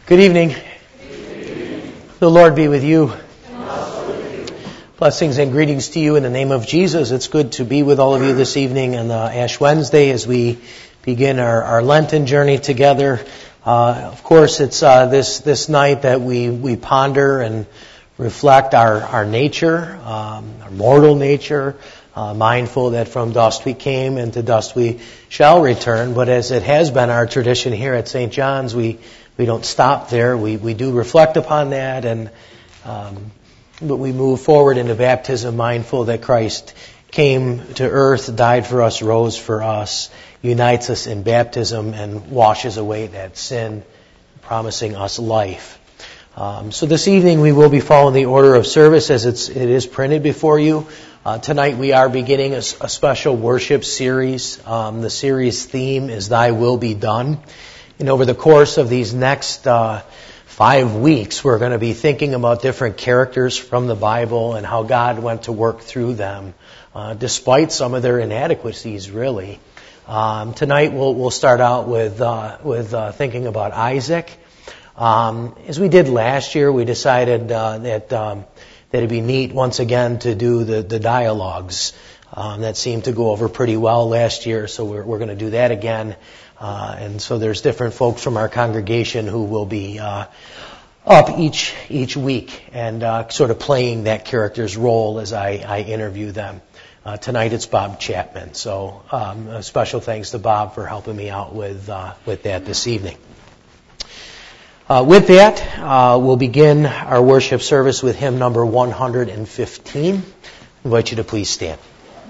Good evening. The Lord be with you. Blessings and greetings to you in the name of Jesus. It's good to be with all of you this evening on Ash Wednesday as we begin our Lenten journey together. Of course, it's this night that we ponder and reflect our nature, our mortal nature, mindful that from dust we came and to dust we shall return. But as it has been our tradition here at St. John's, we don't stop there. We do reflect upon that, but we move forward into baptism, mindful that Christ came to earth, died for us, rose for us, unites us in baptism, and washes away that sin, promising us life. So this evening we will be following the order of service as it is printed before you. Tonight we are beginning a special worship series. The series theme is Thy Will Be Done. And over the course of these next 5 weeks, we're going to be thinking about different characters from the Bible and how God went to work through them, despite some of their inadequacies, really. Tonight we'll start out with thinking about Isaac. As we did last year, we decided that it'd be neat once again to do the dialogues. That seemed to go over pretty well last year, so we're going to do that again. And so there's different folks from our congregation who will be up each week and sort of playing that character's role as I interview them. Tonight it's Bob Chapman, so a special thanks to Bob for helping me out with that this evening. With that, we'll begin our worship service with hymn number 115. I invite you to please stand.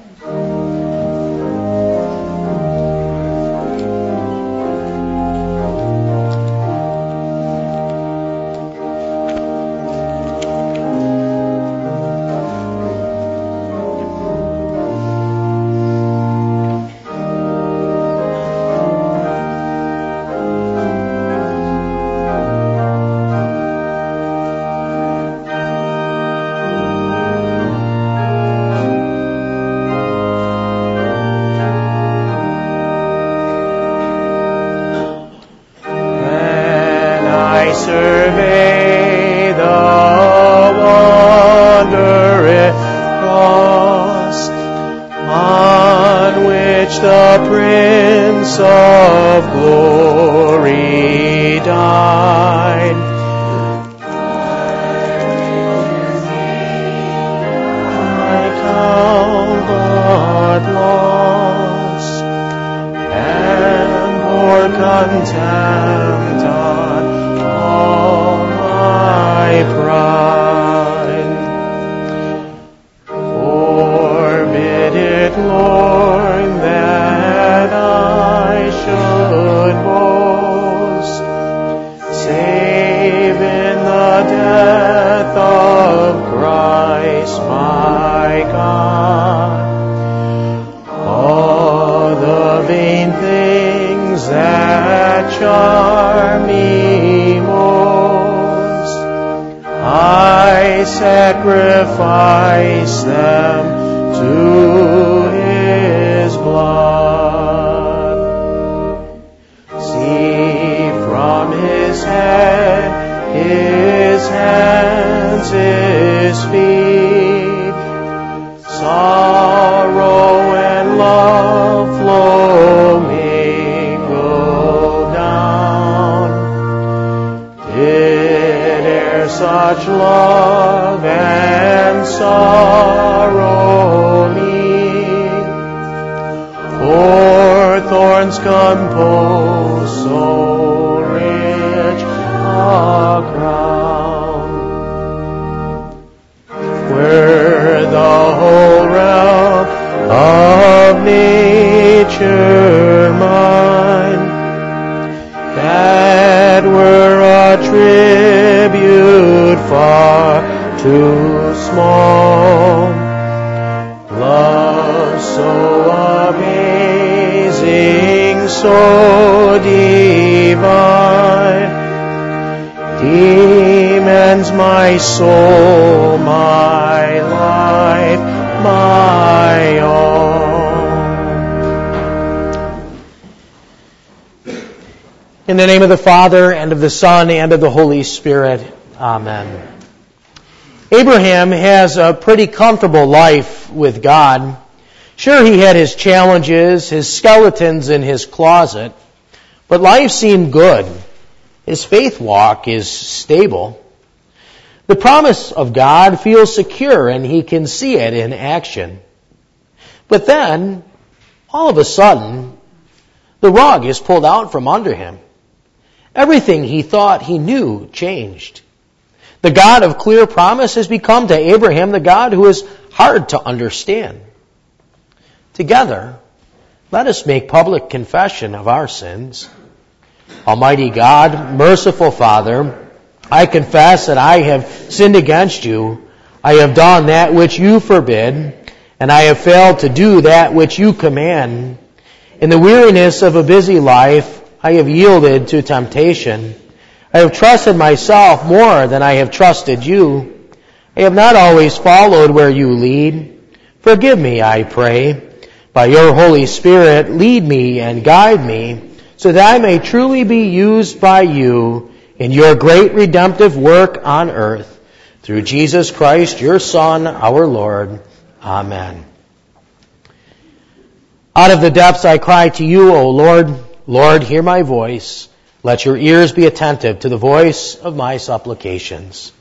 Sacrifice them to His blood. See from His head, His hands, His feet, sorrow and love flow mingled down. Did e'er such love and sorrow meet, for thorns compose so rich a crown, were the whole realm of nature mine, that were a tribute far too small. Love so amazing, so divine, demands my soul, my life, my all. In the name of the Father, and of the Son, and of the Holy Spirit. Amen. Abraham has a pretty comfortable life with God. Sure, he had his challenges, his skeletons in his closet, but life seemed good. His faith walk is stable. The promise of God feels secure, and he can see it in action. But then, all of a sudden, the rug is pulled out from under him. Everything he thought he knew changed. The God of clear promise has become to Abraham the God who is hard to understand. Together, let us make public confession of our sins. Almighty God, merciful Father, I confess that I have sinned against you. I have done that which you forbid, and I have failed to do that which you command. In the weariness of a busy life, I have yielded to temptation. I have trusted myself more than I have trusted you. I have not always followed where you lead. Forgive me, I pray. By your Holy Spirit, lead me and guide me, so that I may truly be used by you in your great redemptive work on earth. Through Jesus Christ, your Son, our Lord. Amen. Out of the depths I cry to you, O Lord. Lord, hear my voice. Let your ears be attentive to the voice of my supplications.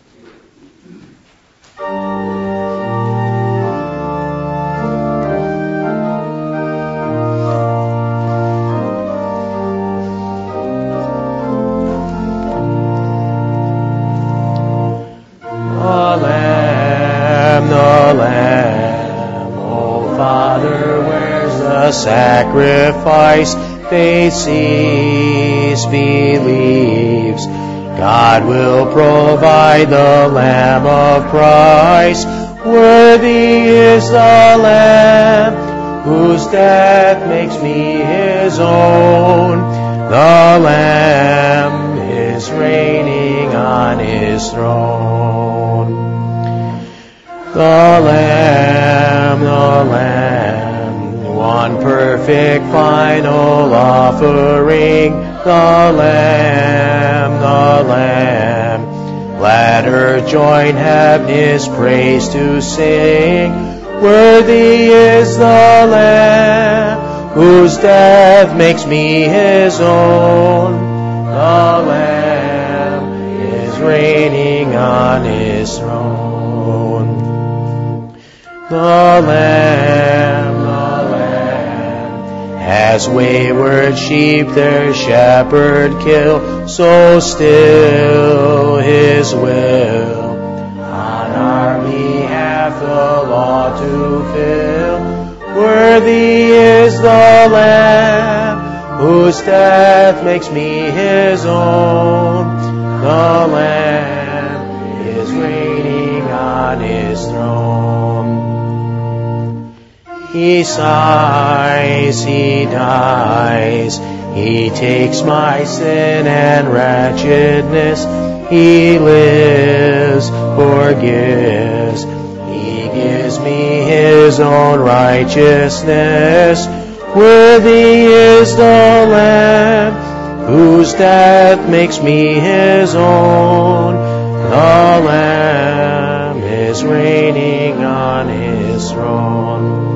The Lamb, O Father, where's the sacrifice? Faith sees, believes. God will provide the Lamb of Christ. Worthy is the Lamb, whose death makes me his own. The Lamb is reigning on his throne. The Lamb, one perfect final offering. The Lamb, let earth join heaven his praise to sing. Worthy is the Lamb, whose death makes me his own. The Lamb is reigning on his throne. The Lamb, as wayward sheep their shepherd kill, so still his will on our behalf the law to fill. Worthy is the Lamb, whose death makes me his own. The Lamb is reigning on his throne. He sighs, he dies, he takes my sin and wretchedness. He lives, forgives, he gives me his own righteousness. Worthy is the Lamb, whose death makes me his own. The Lamb is reigning on his throne.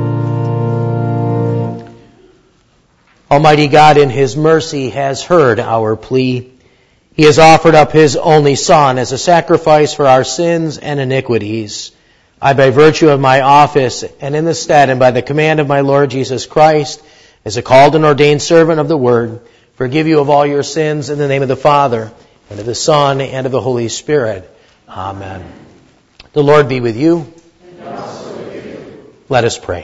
Almighty God in his mercy has heard our plea. He has offered up his only Son as a sacrifice for our sins and iniquities. I, by virtue of my office and in the stead and by the command of my Lord Jesus Christ, as a called and ordained servant of the Word, forgive you of all your sins in the name of the Father, and of the Son, and of the Holy Spirit. Amen. The Lord be with you. And also with you. Let us pray.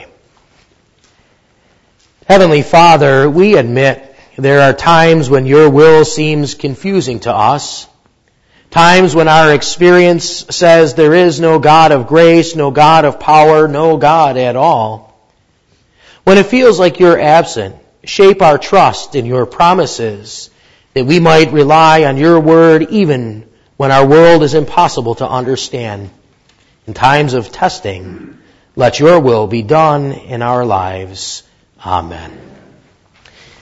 Heavenly Father, we admit there are times when your will seems confusing to us, times when our experience says there is no God of grace, no God of power, no God at all. When it feels like you're absent, shape our trust in your promises, that we might rely on your word even when our world is impossible to understand. In times of testing, let your will be done in our lives. Amen.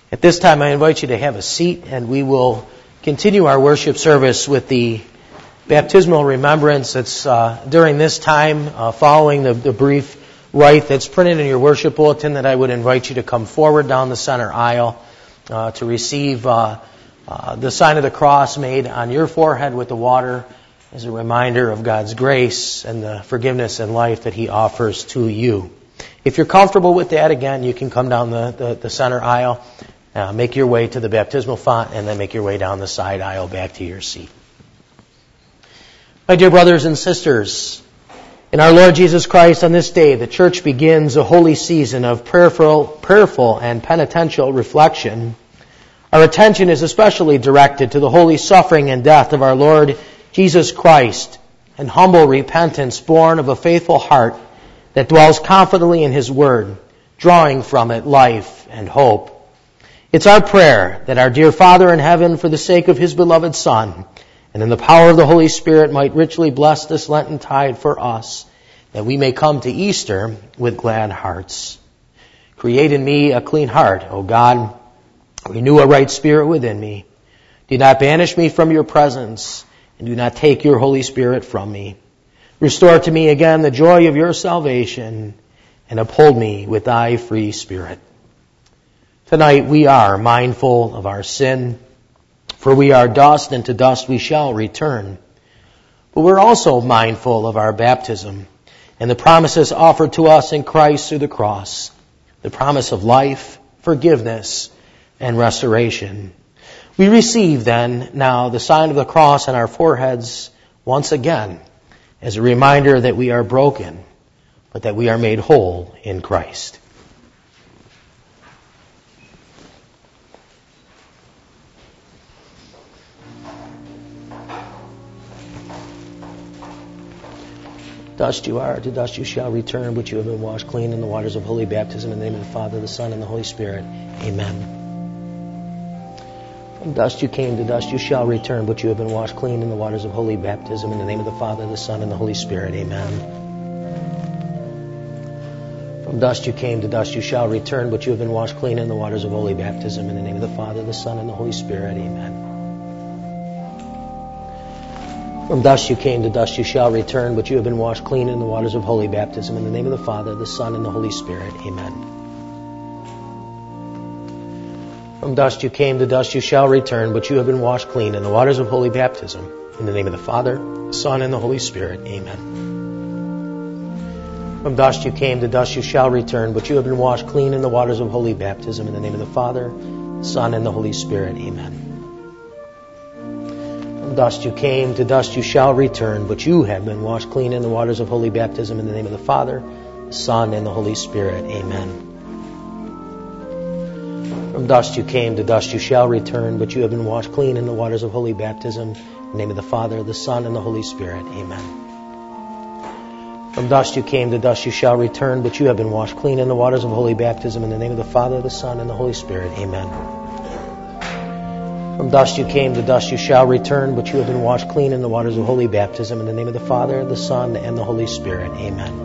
At this time, I invite you to have a seat, and we will continue our worship service with the baptismal remembrance. It's during this time, following the brief rite that's printed in your worship bulletin, that I would invite you to come forward down the center aisle to receive the sign of the cross made on your forehead with the water as a reminder of God's grace and the forgiveness and life that He offers to you. If you're comfortable with that, again, you can come down the center aisle, make your way to the baptismal font, and then make your way down the side aisle back to your seat. My dear brothers and sisters, in our Lord Jesus Christ, on this day, the church begins a holy season of prayerful and penitential reflection. Our attention is especially directed to the holy suffering and death of our Lord Jesus Christ, and humble repentance born of a faithful heart that dwells confidently in His Word, drawing from it life and hope. It's our prayer that our dear Father in heaven, for the sake of His beloved Son, and in the power of the Holy Spirit, might richly bless this Lenten tide for us, that we may come to Easter with glad hearts. Create in me a clean heart, O God. Renew a right spirit within me. Do not banish me from your presence, and do not take your Holy Spirit from me. Restore to me again the joy of your salvation, and uphold me with thy free Spirit. Tonight we are mindful of our sin, for we are dust, and to dust we shall return. But we're also mindful of our baptism and the promises offered to us in Christ through the cross, the promise of life, forgiveness, and restoration. We receive then now the sign of the cross on our foreheads once again as a reminder that we are broken, but that we are made whole in Christ. Dust you are, to dust you shall return, but you have been washed clean in the waters of holy baptism in the name of the Father, the Son, and the Holy Spirit. Amen. From dust you came, to dust you shall return, but you have been washed clean in the waters of holy baptism in the name of the Father, the Son, and the Holy Spirit. Amen. From dust you came, to dust you shall return, but you have been washed clean in the waters of holy baptism in the name of the Father, the Son, and the Holy Spirit. Amen. From dust you came, to dust you shall return, but you have been washed clean in the waters of holy baptism in the name of the Father, the Son, and the Holy Spirit. Amen. From dust you came, to dust you shall return, but you have been washed clean in the waters of holy baptism in the name of the Father, the Son, and the Holy Spirit. Amen. From dust you came, to dust you shall return, but you have been washed clean in the waters of holy baptism in the name of the Father, the Son, and the Holy Spirit. Amen. From dust you came, to dust you shall return, but you have been washed clean in the waters of holy baptism in the name of the Father, the Son, and the Holy Spirit. Amen. From dust you came, to dust you shall return, but you have been washed clean in the waters of holy baptism in the name of the Father, the Son, and the Holy Spirit. Amen. From dust you came, to dust you shall return, but you have been washed clean in the waters of holy baptism in the name of the Father, the Son, and the Holy Spirit. Amen. From dust you came, to dust you shall return, but you have been washed clean in the waters of holy baptism in the name of the Father, the Son, and the Holy Spirit. Amen.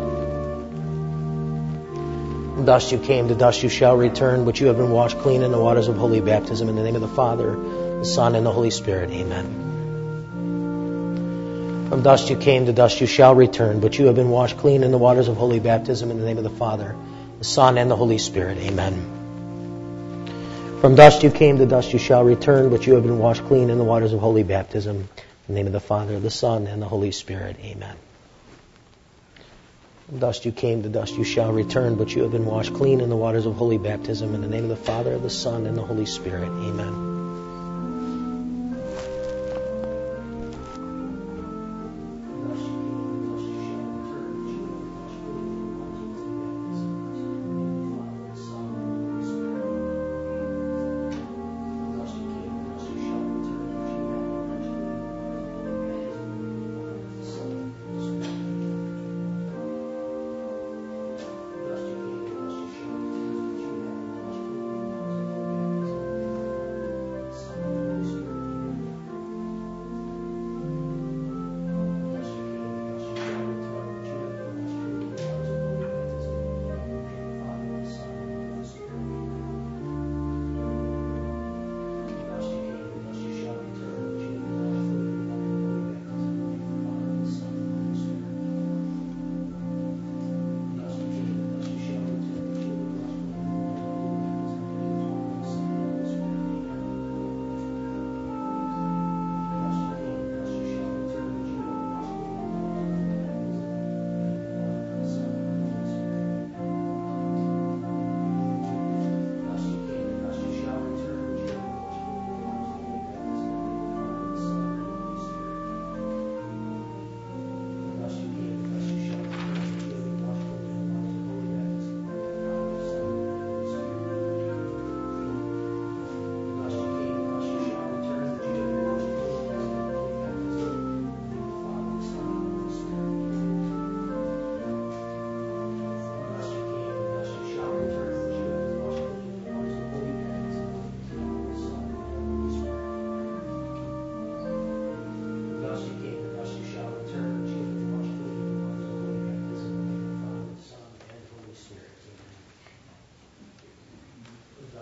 From dust you came, to dust you shall return, but you have been washed clean in the waters of holy baptism in the name of the Father, the Son, and the Holy Spirit. Amen. From dust you came, to dust you shall return, but you have been washed clean in the waters of holy baptism in the name of the Father, the Son, and the Holy Spirit. Amen. From dust you came, to dust you shall return, but you have been washed clean in the waters of holy baptism in the name of the Father, the Son, and the Holy Spirit. Amen. From dust you came, to dust you shall return, but you have been washed clean in the waters of holy baptism in the name of the Father, the Son, and the Holy Spirit. Amen.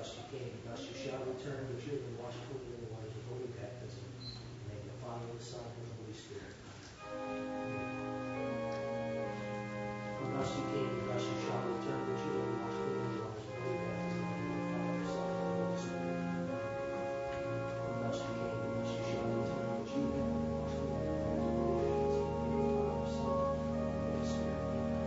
thus you came, thus you shall return the children washed clean in the waters of holy baptism. In the name of the Father, the Son, and the Holy Spirit. And thus you came, thus you shall return the children washed clean in the waters of holy baptism. In the name of the Father, the Son, and the Holy Spirit. And thus you came, thus you shall return the children washed clean in the waters of holy baptism. In the name of the Father, the Son, and the Holy Spirit.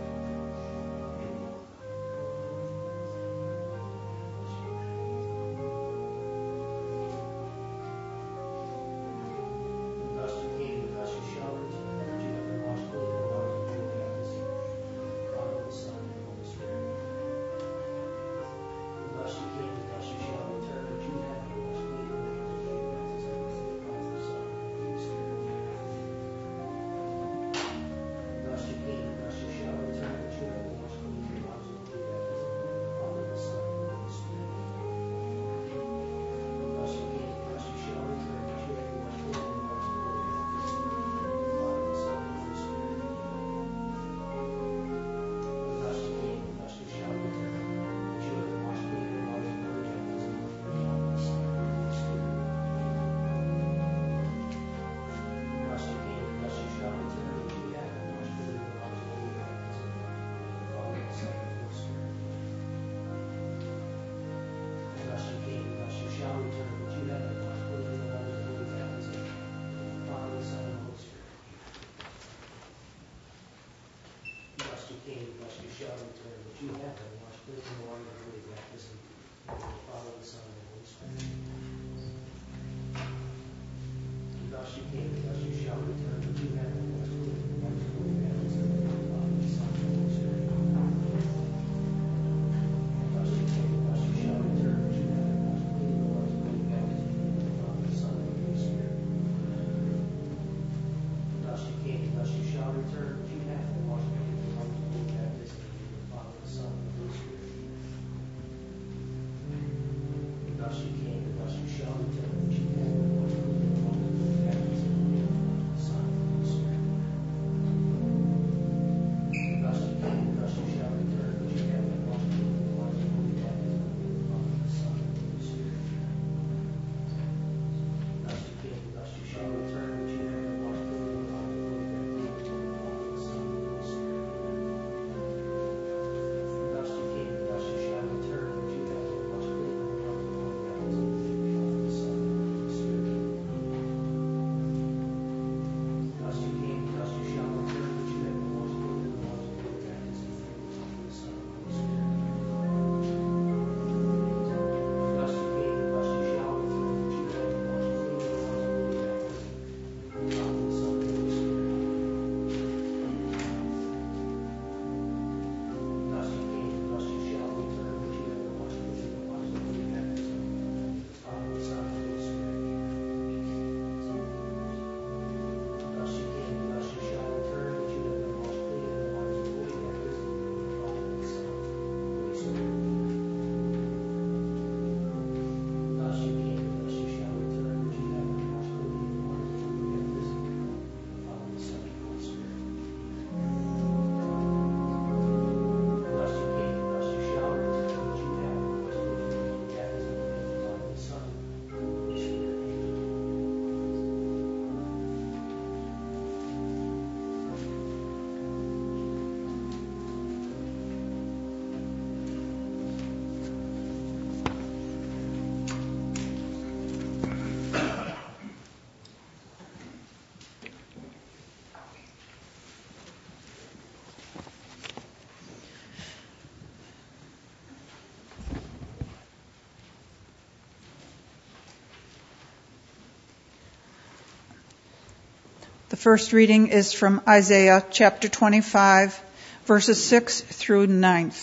The first reading is from Isaiah chapter 25, verses 6 through 9.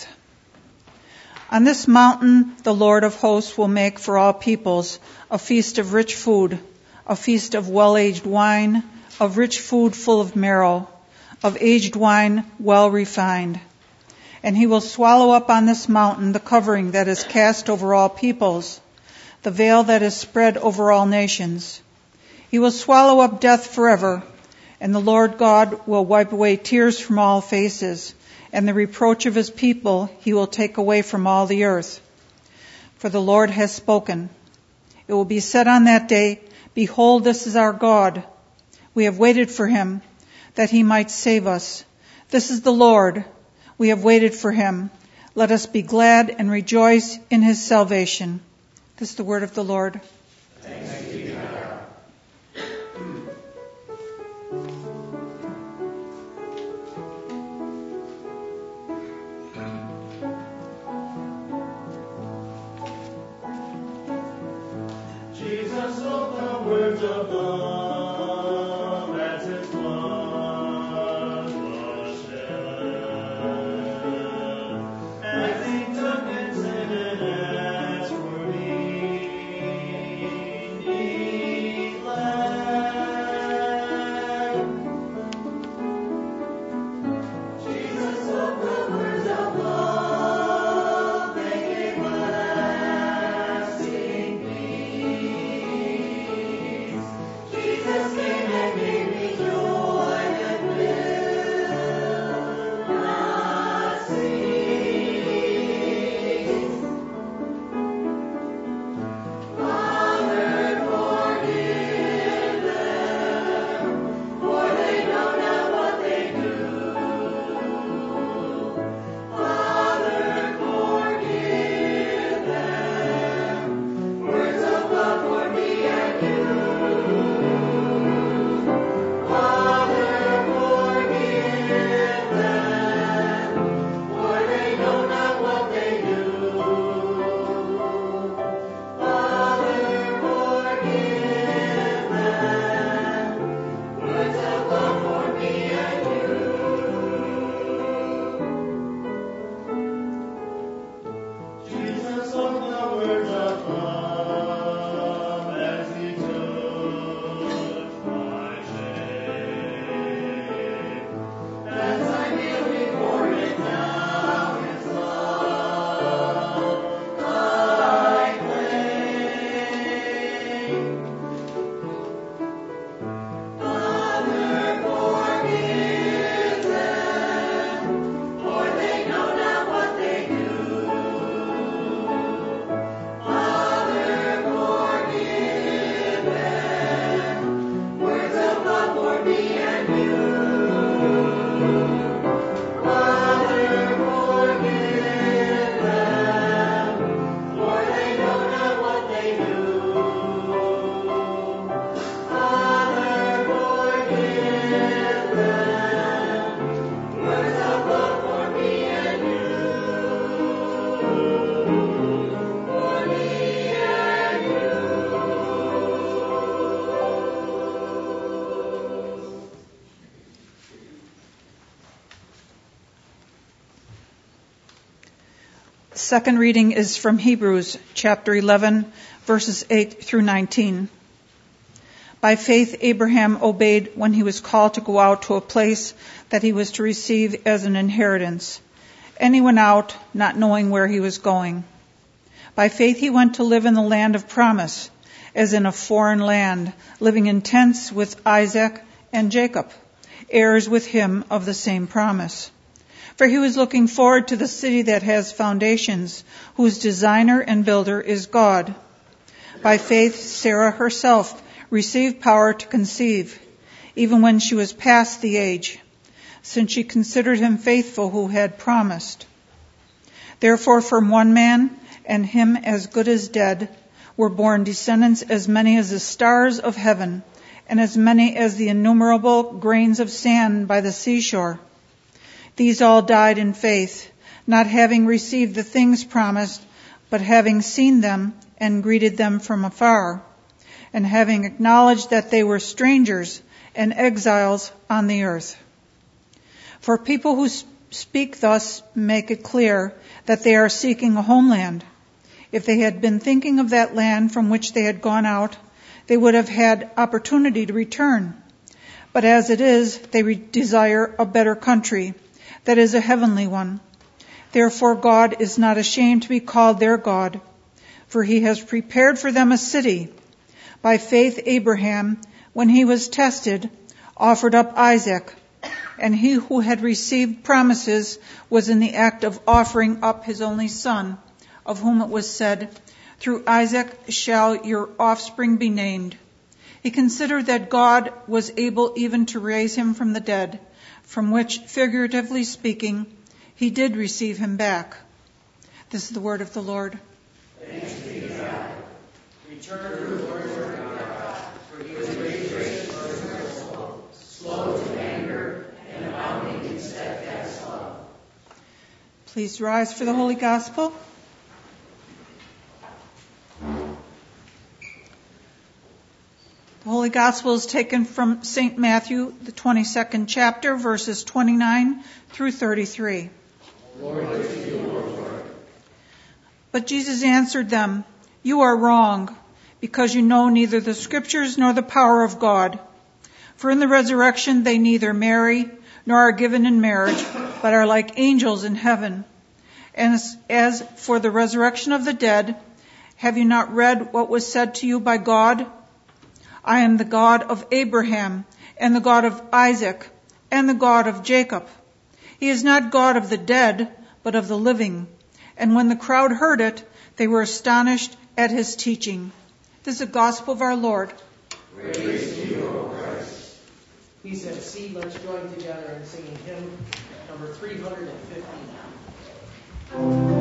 On this mountain the Lord of hosts will make for all peoples a feast of rich food, a feast of well-aged wine, of rich food full of marrow, of aged wine well refined. And he will swallow up on this mountain the covering that is cast over all peoples, the veil that is spread over all nations. He will swallow up death forever, and the Lord God will wipe away tears from all faces, and the reproach of his people he will take away from all the earth. for the Lord has spoken. It will be said on that day, Behold, this is our God. We have waited for him, that he might save us. This is the Lord. We have waited for him. Let us be glad and rejoice in his salvation. This is the word of the Lord. Thanks be to God. Jesus spoke the words of love as his blood was shed, as he took and sin and asked for me, be glad. Jesus spoke the words of love, they gave lasting peace. Jesus came and gave me joy that will not cease. Father, forgive them, for they know not what they do. Father, forgive them. Words of love for me and you. Father, forgive them, for they know not what they do. Father, forgive them. Words of love for me and you. Jesus spoke the words of love as he took my shame. As I kneel before him now, his love I claim. Father, forgive them, for they know not what they do. Father, forgive them. Words of love for me and you. Father, forgive them, for they know not what they do. Father, forgive them. Words of love for me and you. For me and you. The second reading is from Hebrews chapter 11, verses 8 through 19. By faith, Abraham obeyed when he was called to go out to a place that he was to receive as an inheritance. And he went out, not knowing where he was going. By faith, he went to live in the land of promise, as in a foreign land, living in tents with Isaac and Jacob, heirs with him of the same promise. For he was looking forward to the city that has foundations, whose designer and builder is God. By faith, Sarah herself received power to conceive, even when she was past the age, since she considered him faithful who had promised. Therefore, from one man, and him as good as dead, were born descendants as many as the stars of heaven, and as many as the innumerable grains of sand by the seashore. These all died in faith, not having received the things promised, but having seen them and greeted them from afar, and having acknowledged that they were strangers and exiles on the earth. For people who speak thus make it clear that they are seeking a homeland. If they had been thinking of that land from which they had gone out, they would have had opportunity to return. But as it is, they desire a better country, that is a heavenly one. Therefore God is not ashamed to be called their God, for he has prepared for them a city. By faith Abraham, when he was tested, offered up Isaac, and he who had received promises was in the act of offering up his only son, of whom it was said, Through Isaac shall your offspring be named. He considered that God was able even to raise him from the dead, from which, figuratively speaking, he did receive him back. This is the word of the Lord. Thanks be to God. Return to the Lord your God, for he is gracious and merciful, slow to anger, and abounding in steadfast love. Please rise for the Holy Gospel. The Holy Gospel is taken from St. Matthew, the 22nd chapter, verses 29 through 33. Glory to you, O Lord. But Jesus answered them, "You are wrong, because you know neither the Scriptures nor the power of God. For in the resurrection they neither marry nor are given in marriage, but are like angels in heaven. And as for the resurrection of the dead, have you not read what was said to you by God? I am the God of Abraham, and the God of Isaac, and the God of Jacob. He is not God of the dead, but of the living." And when the crowd heard it, they were astonished at his teaching. This is the gospel of our Lord. Praise to you, O Christ. Please have a seat. Let's join together in singing hymn number 350 now.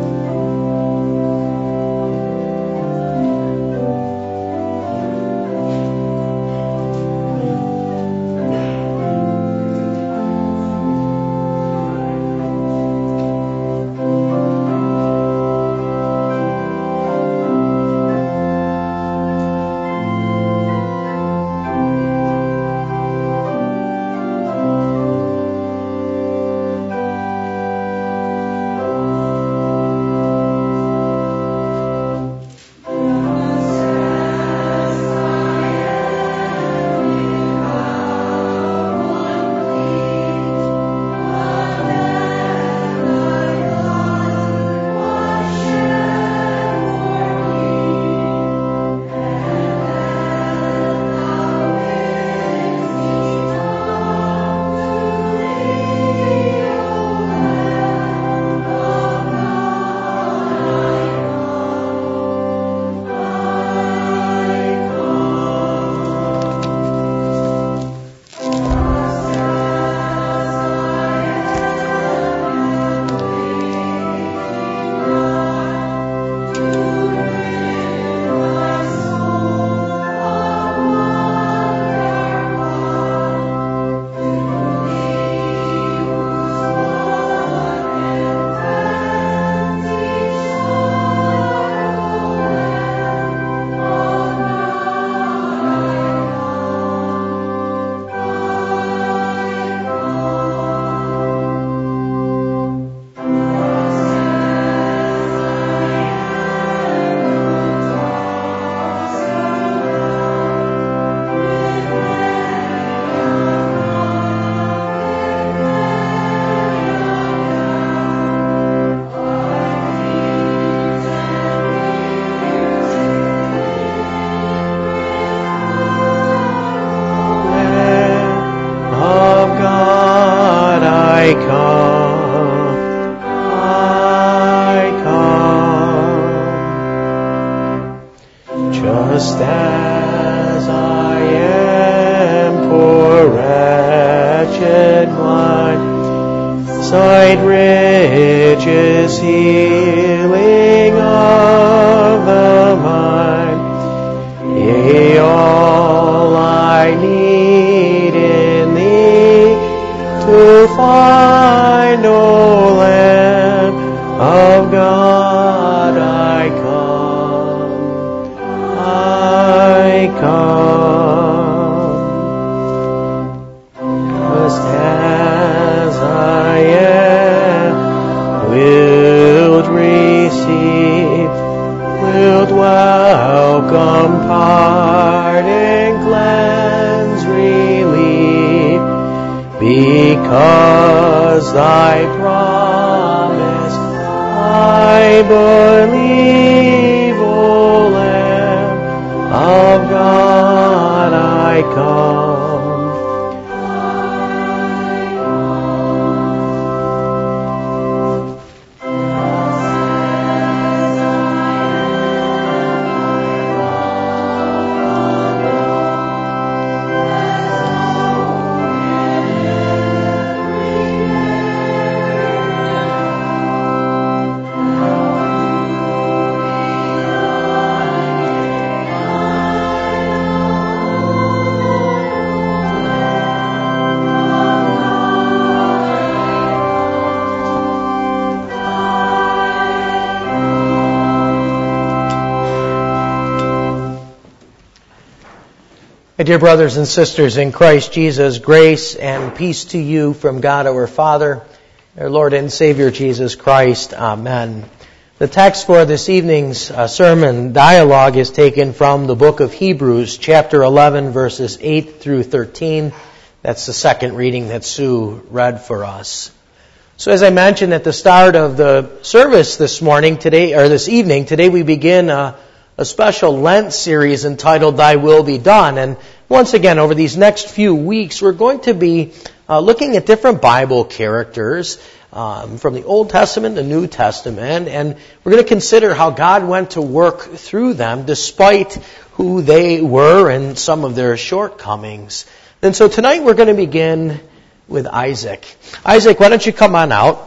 just as I am, poor wretched one, sight riches healing of the mind, yea, all I need in thee to find, O Lamb of God, I come, just as I am, wilt receive, wilt welcome, pardon, cleanse, relieve, because thy promise I believe, O Lamb of God, I come. My dear brothers and sisters in Christ Jesus, grace and peace to you from God our Father, our Lord and Savior Jesus Christ. Amen. The text for this evening's sermon dialogue is taken from the book of Hebrews, chapter 11, verses 8 through 13. That's the second reading that Sue read for us. So as I mentioned at the start of the service this evening, today we begin a special Lent series entitled Thy Will Be Done. And once again, over these next few weeks, we're going to be looking at different Bible characters from the Old Testament, the New Testament, and we're going to consider how God went to work through them despite who they were and some of their shortcomings. And so tonight we're going to begin with Isaac. Isaac, why don't you come on out?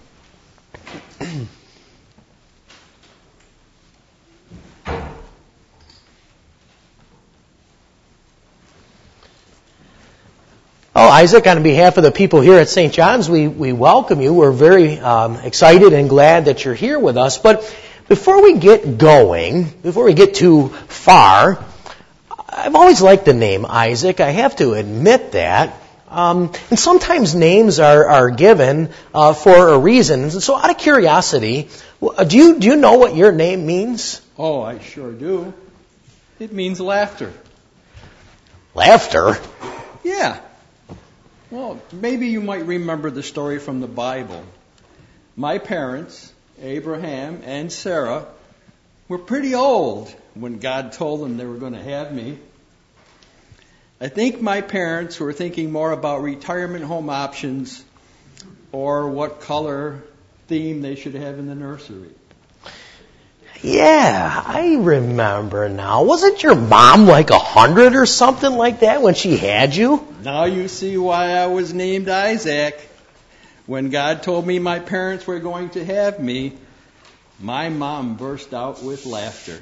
Oh, Isaac, on behalf of the people here at St. John's, we welcome you. We're very excited and glad that you're here with us. But before we get going, before we get too far, I've always liked the name Isaac. I have to admit that. And sometimes names are given for a reason. And so out of curiosity, do you know what your name means? Oh, I sure do. It means laughter. Laughter? Yeah. Well, maybe you might remember the story from the Bible. My parents, Abraham and Sarah, were pretty old when God told them they were going to have me. I think my parents were thinking more about retirement home options or what color theme they should have in the nursery. Yeah, I remember now. Wasn't your mom like 100 or something like that when she had you? Now you see why I was named Isaac. When God told me my parents were going to have me, my mom burst out with laughter.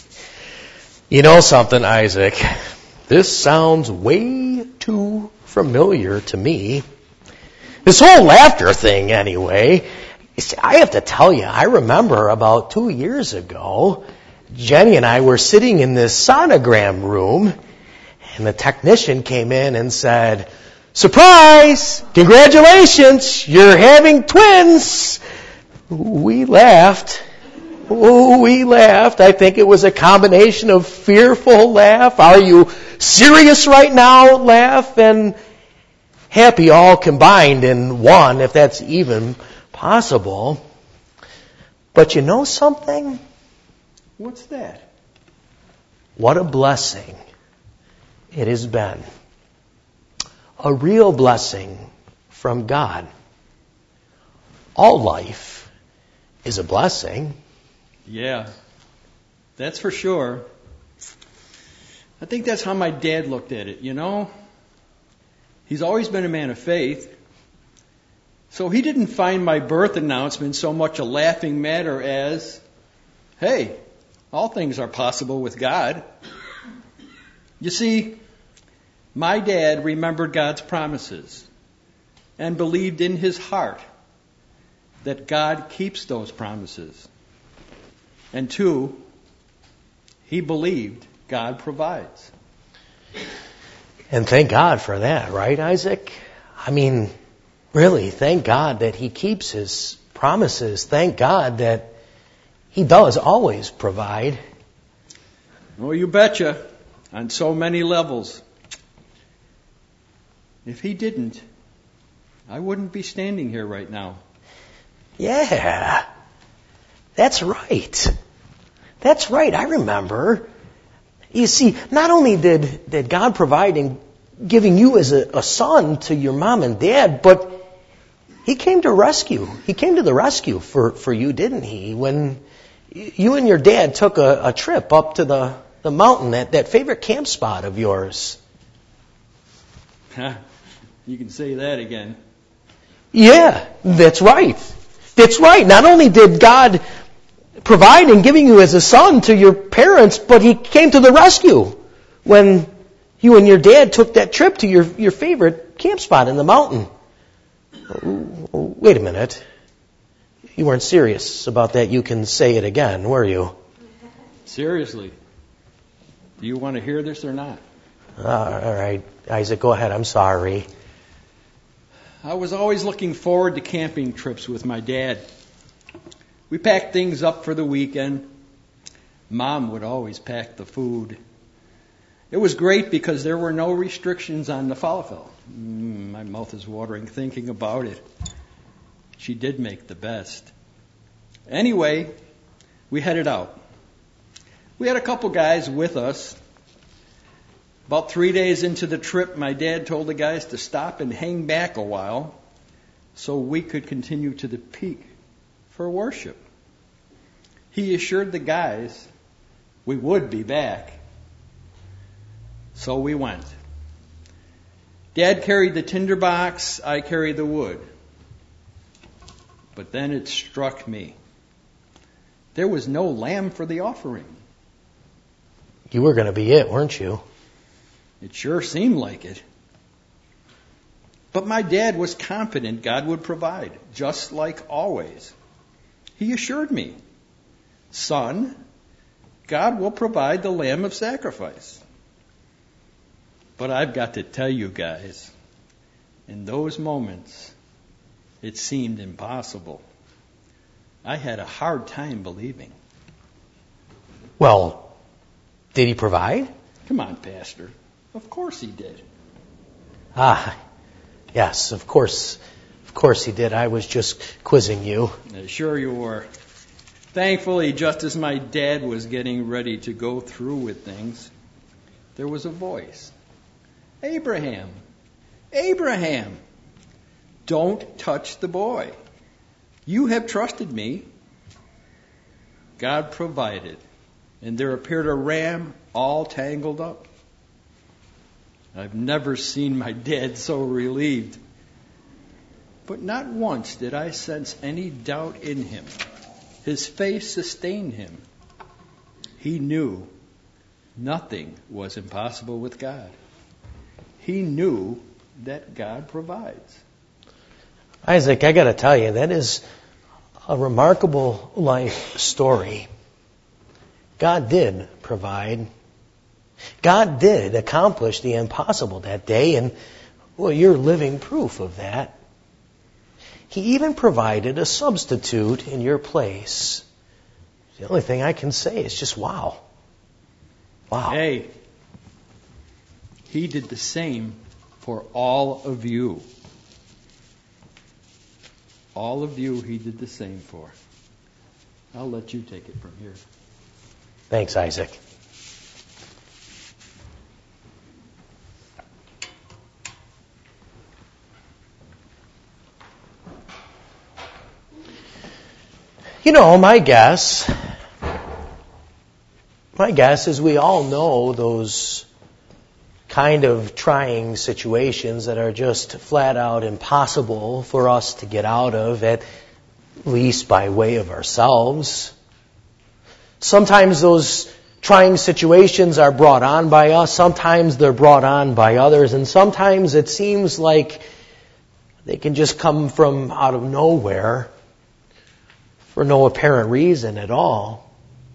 You know something, Isaac? This sounds way too familiar to me. This whole laughter thing, anyway. I have to tell you, I remember about 2 years ago, Jenny and I were sitting in this sonogram room, and the technician came in and said, "Surprise! Congratulations! You're having twins!" We laughed. Oh, we laughed. I think it was a combination of fearful laugh, are you serious right now laugh, and happy all combined in one, if that's even possible. But you know something? What's that? What a blessing it has been. A real blessing from God. All life is a blessing. Yeah, that's for sure. I think that's how my dad looked at it, you know? He's always been a man of faith. So he didn't find my birth announcement so much a laughing matter as, hey, all things are possible with God. You see, my dad remembered God's promises and believed in his heart that God keeps those promises. And two, he believed God provides. And thank God for that, right, Isaac? I mean, really, thank God that he keeps his promises. Thank God that he does always provide. Oh, you betcha. On so many levels. If he didn't, I wouldn't be standing here right now. Yeah, that's right. That's right, I remember. You see, not only did God provide in giving you as a son to your mom and dad, but he came to rescue. He came to the rescue for you, didn't he? When you and your dad took a trip up to the mountain, that favorite camp spot of yours. You can say that again. Yeah, that's right. That's right. Not only did God provide in giving you as a son to your parents, but he came to the rescue when you and your dad took that trip to your favorite camp spot in the mountain. Wait a minute. You weren't serious about that. You can say it again, were you? Seriously. Do you want to hear this or not? All right, Isaac, go ahead. I'm sorry. I was always looking forward to camping trips with my dad. We packed things up for the weekend. Mom would always pack the food. It was great because there were no restrictions on the falafel. My mouth is watering thinking about it. She did make the best. Anyway, we headed out. We had a couple guys with us. About 3 days into the trip, my dad told the guys to stop and hang back a while so we could continue to the peak for worship. He assured the guys we would be back. So we went. Dad carried the tinder box, I carried the wood. But then it struck me. There was no lamb for the offering. You were going to be it, weren't you? It sure seemed like it. But my dad was confident God would provide, just like always. He assured me, son, God will provide the lamb of sacrifice. But I've got to tell you guys, in those moments, it seemed impossible. I had a hard time believing. Well, did he provide? Come on, Pastor. Of course he did. Yes, of course he did. I was just quizzing you. Sure you were. Thankfully, just as my dad was getting ready to go through with things, there was a voice. Abraham, Abraham, don't touch the boy. You have trusted me. God provided, and there appeared a ram all tangled up. I've never seen my dad so relieved. But not once did I sense any doubt in him. His face sustained him. He knew nothing was impossible with God. He knew that God provides. Isaac, I got to tell you, that is a remarkable life story. God did provide. God did accomplish the impossible that day, and, well, you're living proof of that. He even provided a substitute in your place. The only thing I can say is just wow. Wow. Hey, he did the same for all of you. All of you he did the same for. I'll let you take it from here. Thanks, Isaac. You know, my guess is we all know those kind of trying situations that are just flat out impossible for us to get out of, at least by way of ourselves. Sometimes those trying situations are brought on by us, sometimes they're brought on by others, and sometimes it seems like they can just come from out of nowhere for no apparent reason at all.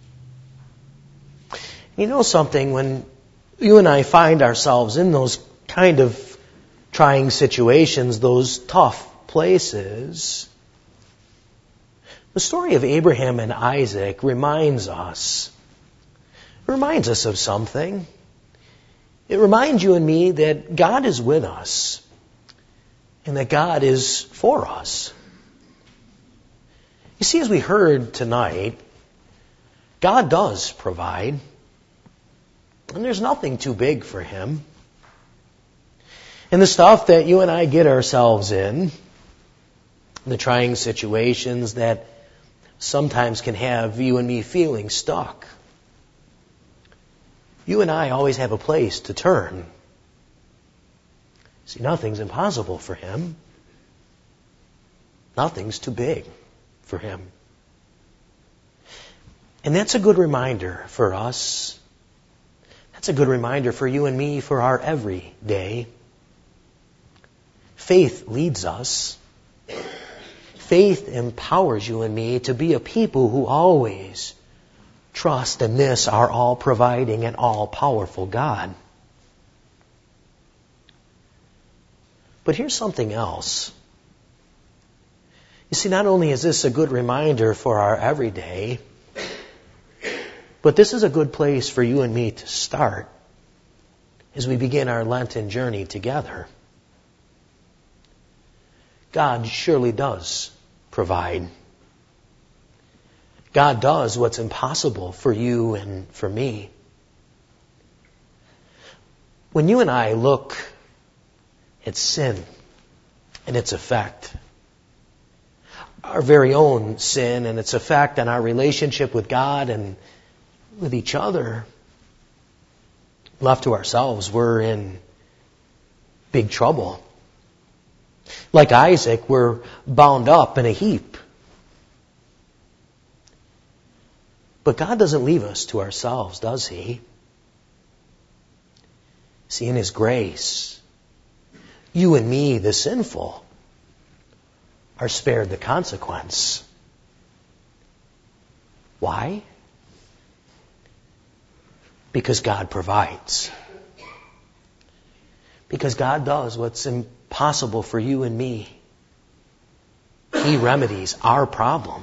You know something, when you and I find ourselves in those kind of trying situations, those tough places, the story of Abraham and Isaac reminds us of something. It reminds you and me that God is with us and that God is for us. You see, as we heard tonight, God does provide. And there's nothing too big for Him. And the stuff that you and I get ourselves in, the trying situations that sometimes can have you and me feeling stuck, you and I always have a place to turn. See, nothing's impossible for Him. Nothing's too big for Him. And that's a good reminder for us. That's a good reminder for you and me for our everyday. Faith leads us. Faith empowers you and me to be a people who always trust in this, our all-providing and all-powerful God. But here's something else. You see, not only is this a good reminder for our everyday, but this is a good place for you and me to start as we begin our Lenten journey together. God surely does provide. God does what's impossible for you and for me. When you and I look at sin and its effect, our very own sin and its effect on our relationship with God and with each other, left to ourselves, we're in big trouble. Like Isaac, we're bound up in a heap. But God doesn't leave us to ourselves, does He? See, in His grace, you and me, the sinful, are spared the consequence. Why? Because God provides. Because God does what's impossible for you and me. He remedies our problem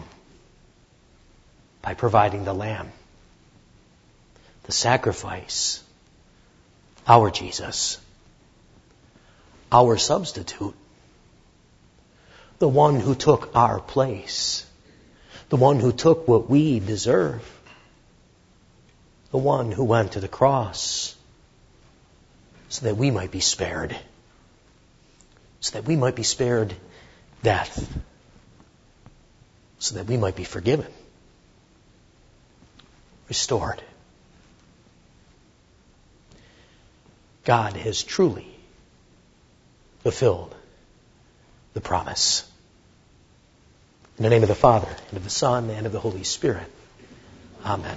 by providing the lamb, the sacrifice, our Jesus, our substitute, the one who took our place, the one who took what we deserve, the one who went to the cross so that we might be spared, so that we might be spared death, so that we might be forgiven, restored. God has truly fulfilled the promise. In the name of the Father, and of the Son, and of the Holy Spirit. Amen.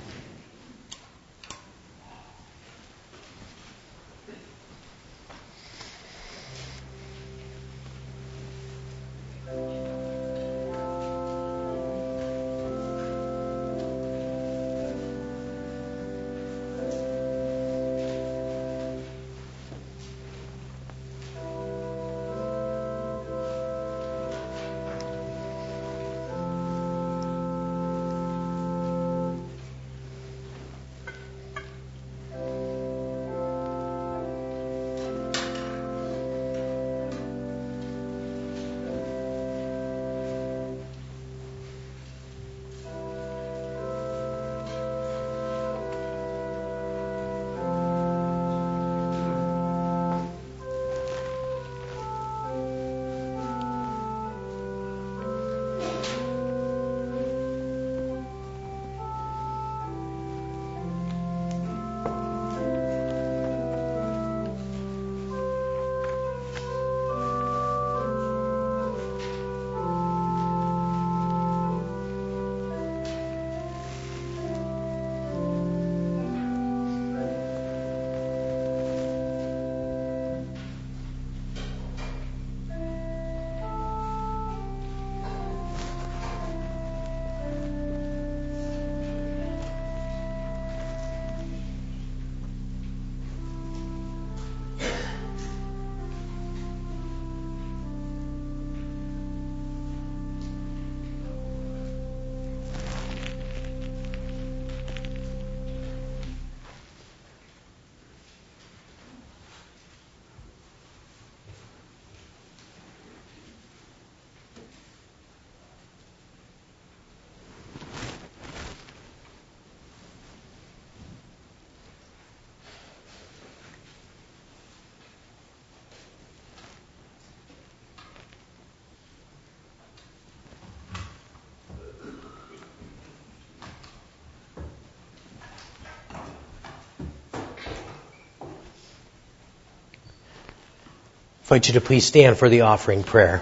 I invite you to please stand for the offering prayer.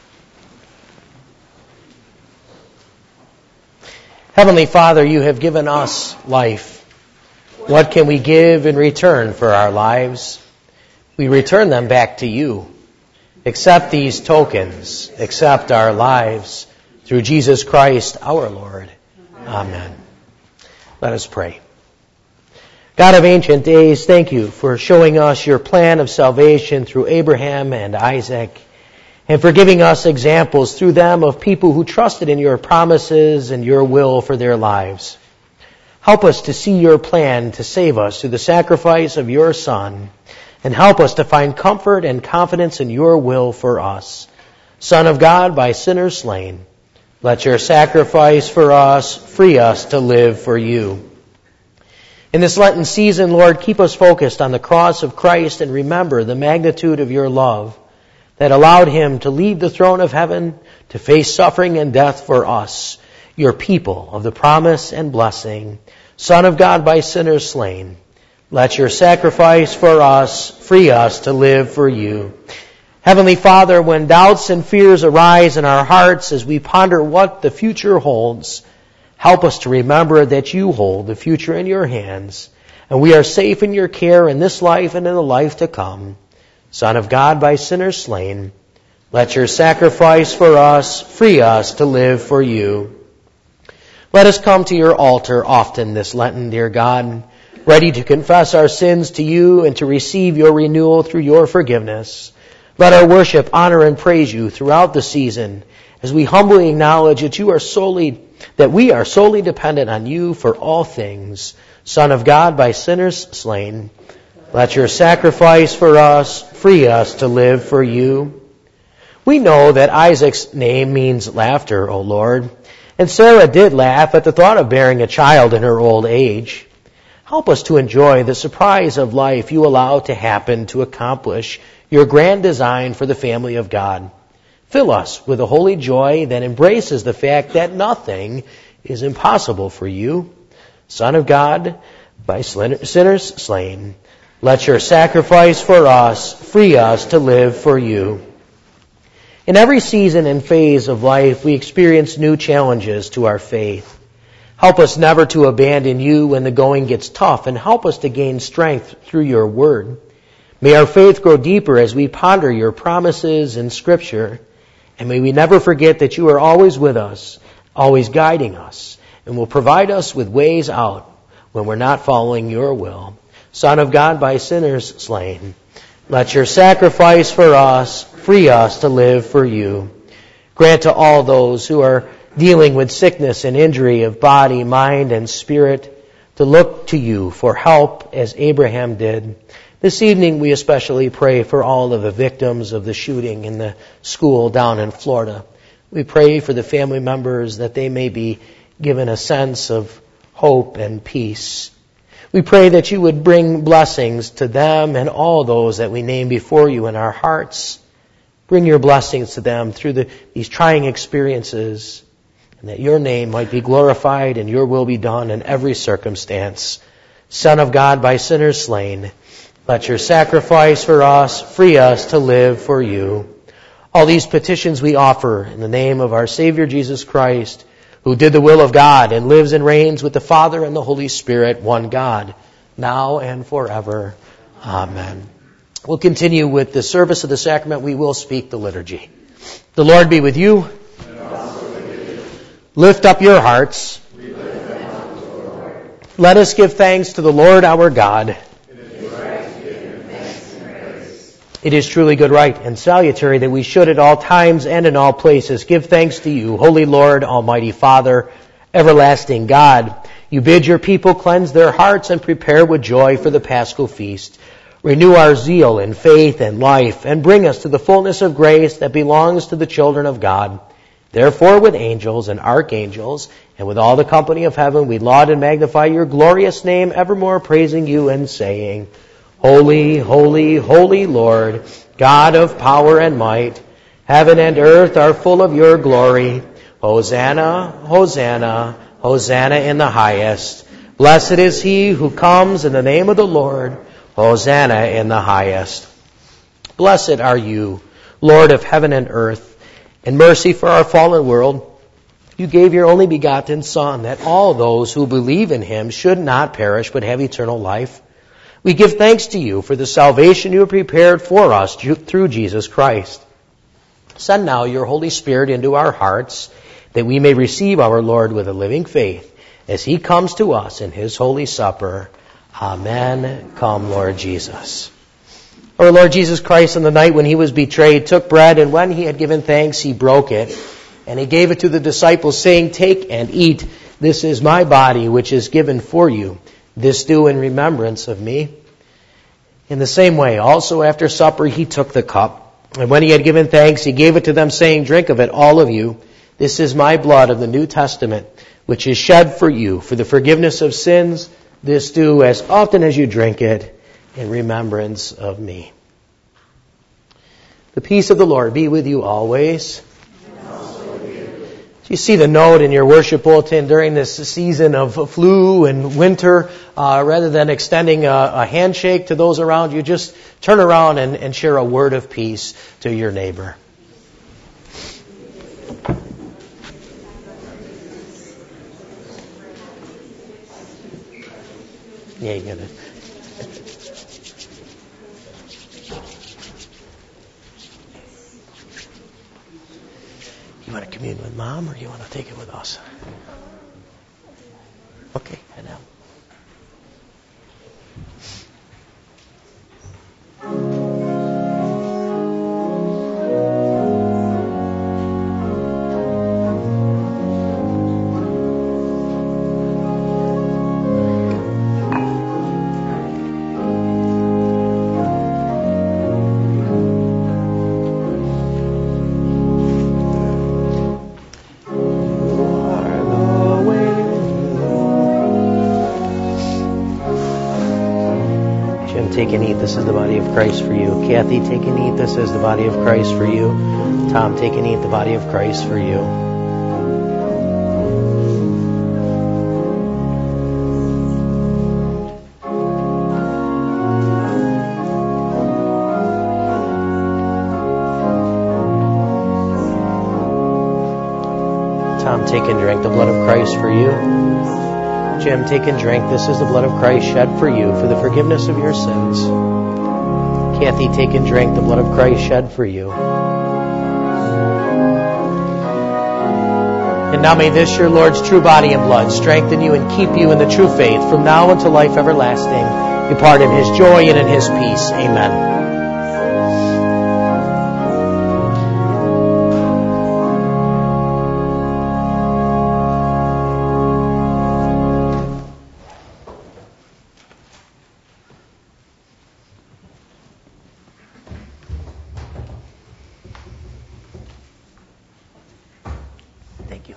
Heavenly Father, you have given us life. What can we give in return for our lives? We return them back to you. Accept these tokens. Accept our lives. Through Jesus Christ our Lord. Amen. Let us pray. God of ancient days, thank you for showing us your plan of salvation through Abraham and Isaac, and for giving us examples through them of people who trusted in your promises and your will for their lives. Help us to see your plan to save us through the sacrifice of your Son, and help us to find comfort and confidence in your will for us. Son of God, by sinners slain, let your sacrifice for us free us to live for you. In this Lenten season, Lord, keep us focused on the cross of Christ and remember the magnitude of your love that allowed him to leave the throne of heaven to face suffering and death for us, your people of the promise and blessing. Son of God, by sinners slain, let your sacrifice for us free us to live for you. Heavenly Father, when doubts and fears arise in our hearts as we ponder what the future holds, help us to remember that you hold the future in your hands, and we are safe in your care in this life and in the life to come. Son of God, by sinners slain, let your sacrifice for us free us to live for you. Let us come to your altar often this Lenten, dear God, ready to confess our sins to you and to receive your renewal through your forgiveness. Let our worship honor and praise you throughout the season as we humbly acknowledge that we are solely dependent on you for all things. Son of God, by sinners slain, let your sacrifice for us free us to live for you. We know that Isaac's name means laughter, O Lord, and Sarah did laugh at the thought of bearing a child in her old age. Help us to enjoy the surprise of life you allow to happen to accomplish your grand design for the family of God. Fill us with a holy joy that embraces the fact that nothing is impossible for you. Son of God, by sinners slain, let your sacrifice for us free us to live for you. In every season and phase of life, we experience new challenges to our faith. Help us never to abandon you when the going gets tough, and help us to gain strength through your word. May our faith grow deeper as we ponder your promises in Scripture, and may we never forget that you are always with us, always guiding us, and will provide us with ways out when we're not following your will. Son of God, by sinners slain, let your sacrifice for us free us to live for you. Grant to all those who are dealing with sickness and injury of body, mind, and spirit to look to you for help as Abraham did. This evening we especially pray for all of the victims of the shooting in the school down in Florida. We pray for the family members that they may be given a sense of hope and peace. We pray that you would bring blessings to them and all those that we name before you in our hearts. Bring your blessings to them through these trying experiences, and that your name might be glorified and your will be done in every circumstance. Son of God, by sinners slain, let your sacrifice for us free us to live for you. All these petitions we offer in the name of our Savior Jesus Christ, who did the will of God and lives and reigns with the Father and the Holy Spirit, one God, now and forever. Amen. We'll continue with the service of the sacrament. We will speak the liturgy. The Lord be with you. And also with you. Lift up your hearts. We lift them up to the Lord. Let us give thanks to the Lord our God. It is truly good, right, and salutary that we should at all times and in all places give thanks to you, Holy Lord, Almighty Father, everlasting God. You bid your people cleanse their hearts and prepare with joy for the Paschal feast. Renew our zeal in faith and life, and bring us to the fullness of grace that belongs to the children of God. Therefore, with angels and archangels, and with all the company of heaven, we laud and magnify your glorious name, evermore praising you and saying, Holy, holy, holy Lord, God of power and might, heaven and earth are full of your glory. Hosanna, Hosanna, Hosanna in the highest. Blessed is he who comes in the name of the Lord. Hosanna in the highest. Blessed are you, Lord of heaven and earth. In mercy for our fallen world, you gave your only begotten Son, that all those who believe in him should not perish but have eternal life. We give thanks to you for the salvation you have prepared for us through Jesus Christ. Send now your Holy Spirit into our hearts, that we may receive our Lord with a living faith, as he comes to us in his holy supper. Amen. Come, Lord Jesus. Our Lord Jesus Christ, on the night when he was betrayed, took bread, and when he had given thanks, he broke it, and he gave it to the disciples, saying, "Take and eat. This is my body, which is given for you. This do in remembrance of me." In the same way, also after supper, he took the cup, and when he had given thanks, he gave it to them, saying, "Drink of it, all of you. This is my blood of the New Testament, which is shed for you for the forgiveness of sins. This do as often as you drink it in remembrance of me." The peace of the Lord be with you always. You see the note in your worship bulletin during this season of flu and winter, rather than extending a handshake to those around you, just turn around and share a word of peace to your neighbor. Yeah, you get it. You want to commune with Mom, or you want to take it with us? Okay, I know. Take and eat. This is the body of Christ for you. Kathy, take and eat. This is the body of Christ for you. Tom, take and eat. The body of Christ for you. Tom, take and drink. The blood of Christ for you. Jim, take and drink. This is the blood of Christ shed for you for the forgiveness of your sins. Kathy, take and drink. The blood of Christ shed for you. And now may this, your Lord's true body and blood, strengthen you and keep you in the true faith from now unto life everlasting. Depart in his joy and in his peace. Amen. Thank you.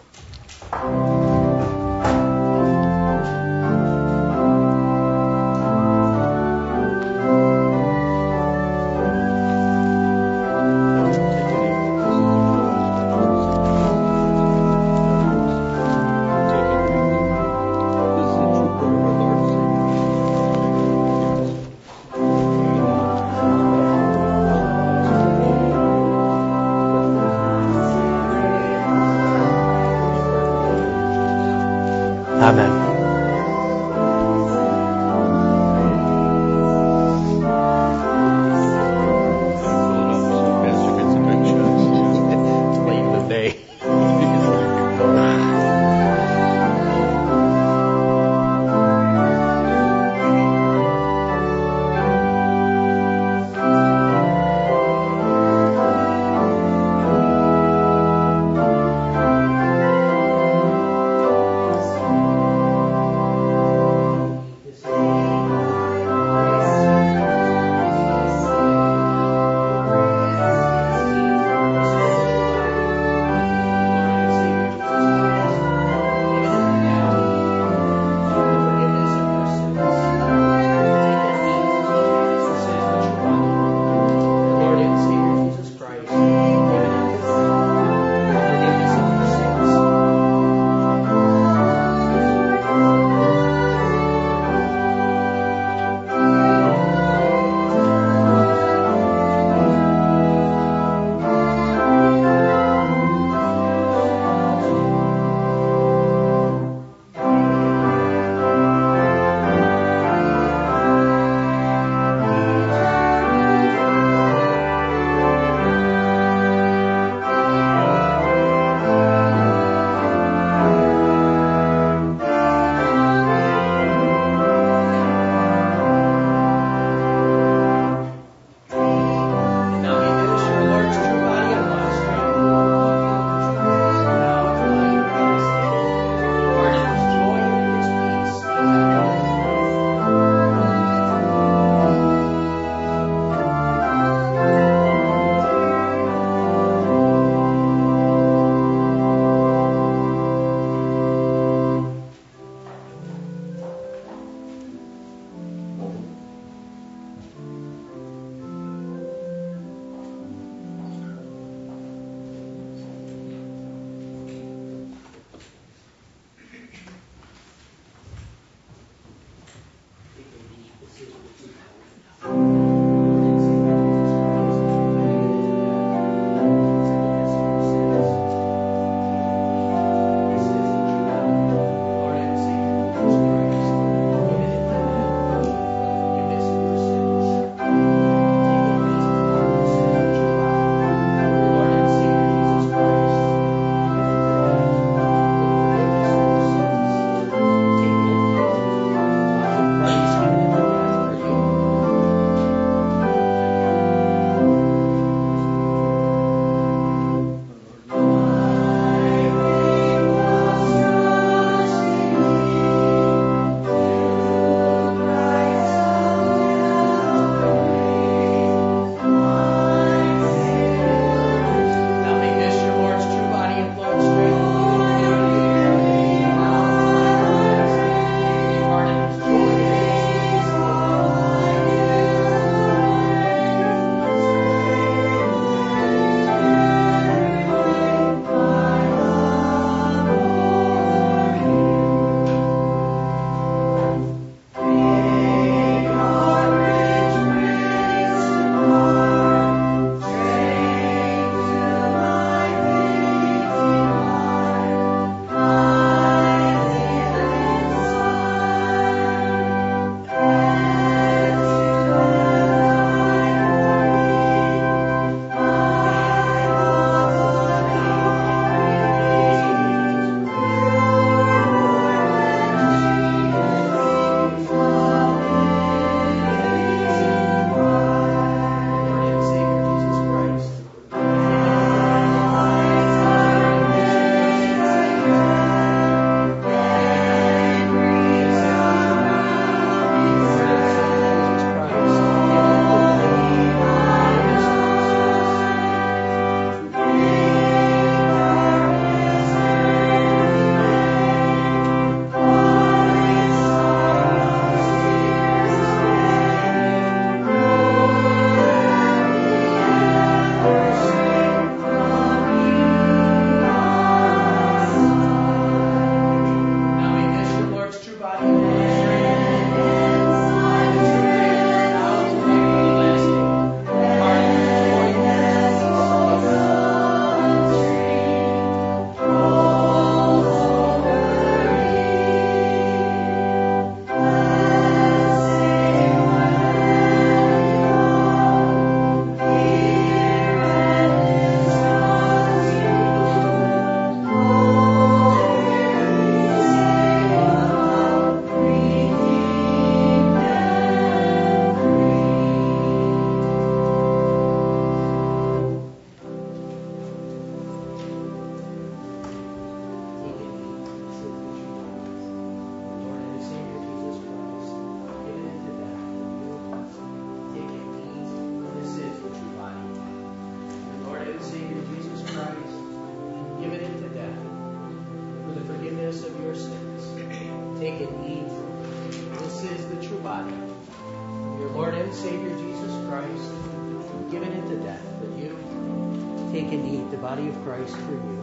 and Savior Jesus Christ, given into death for you, take and eat the body of Christ for you.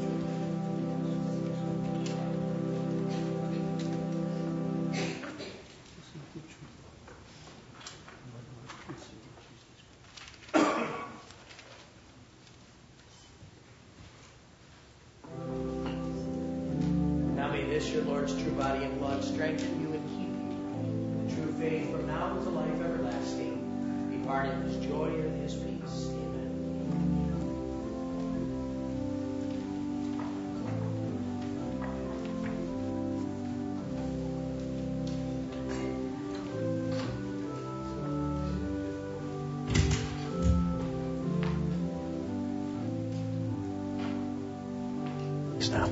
Now may this, your Lord's true body and blood, strengthen you and keep you in true faith from now unto life everlasting. Be part in his joy and his peace. Amen. Please now.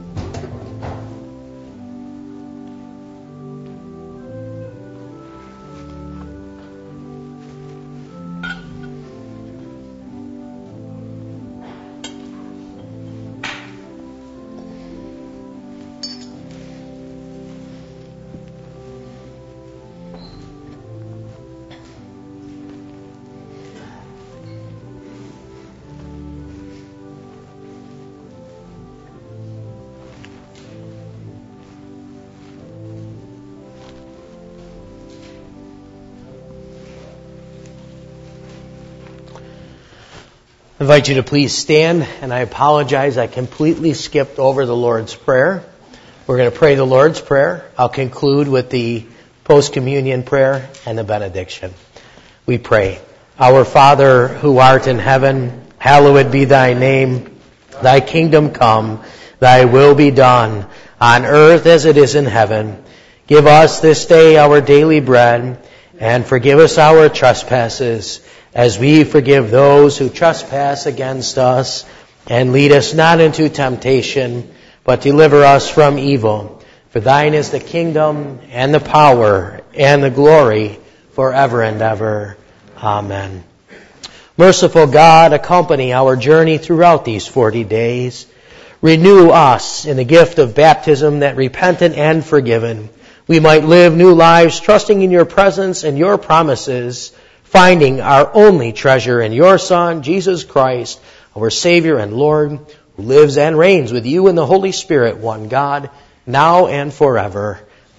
I invite you to please stand, and I apologize, I completely skipped over the Lord's Prayer. We're going to pray the Lord's Prayer. I'll conclude with the post-communion prayer and the benediction. We pray. Our Father, who art in heaven, hallowed be thy name. Thy kingdom come, thy will be done, on earth as it is in heaven. Give us this day our daily bread, and forgive us our trespasses, as we forgive those who trespass against us. And lead us not into temptation, but deliver us from evil. For thine is the kingdom, and the power, and the glory, forever and ever. Amen. Merciful God, accompany our journey throughout these 40 days. Renew us in the gift of baptism, that repentant and forgiven, we might live new lives, trusting in your presence and your promises, finding our only treasure in your Son, Jesus Christ, our Savior and Lord, who lives and reigns with you in the Holy Spirit, one God, now and forever.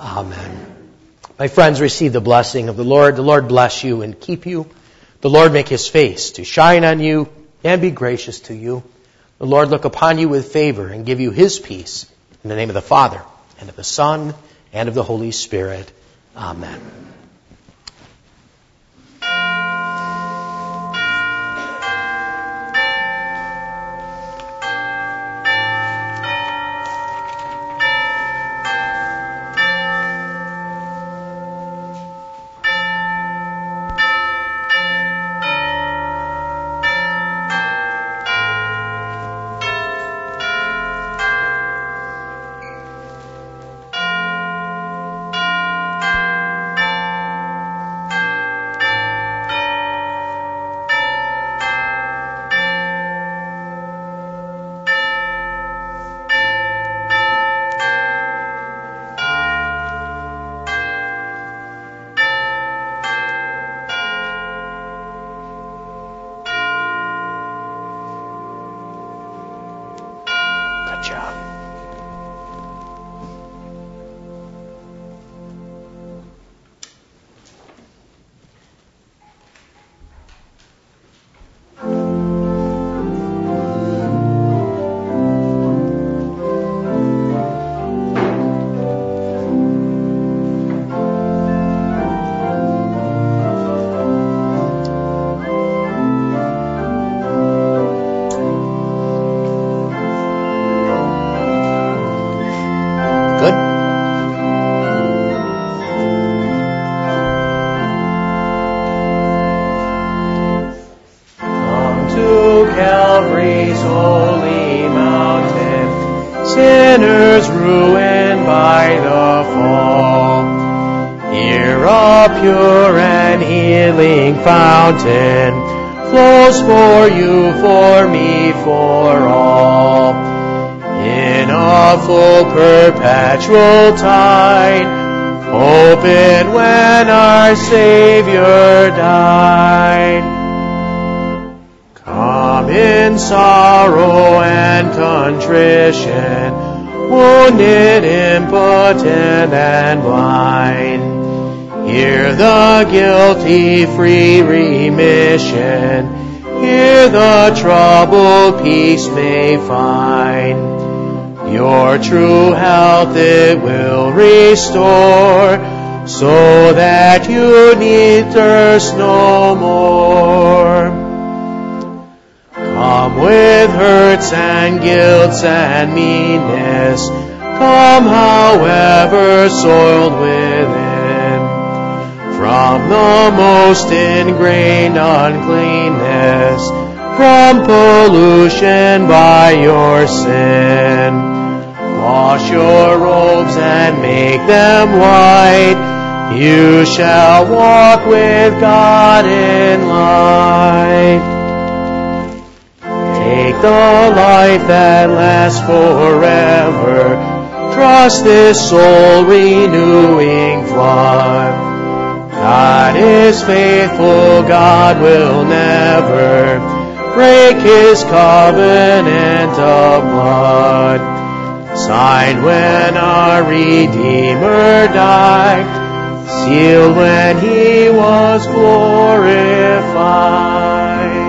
Amen. My friends, receive the blessing of the Lord. The Lord bless you and keep you. The Lord make his face to shine on you and be gracious to you. The Lord look upon you with favor and give you his peace. In the name of the Father, and of the Son, and of the Holy Spirit. Amen. Sinners ruined by the fall, hear a pure and healing fountain flows for you, for me, for all. In a full perpetual tide, opened when our Savior died. Come in sorrow and contrition, wounded, impotent, and blind. Hear the guilty free remission, here the troubled peace may find. Your true health it will restore, so that you need thirst no more. Come with hurts and guilts and meanness, come however soiled within, from the most ingrained uncleanness, from pollution by your sin. Wash your robes and make them white, you shall walk with God in light. Take the life that lasts forever, trust this soul-renewing flood. God is faithful, God will never break His covenant of blood, signed when our Redeemer died, sealed when He was glorified.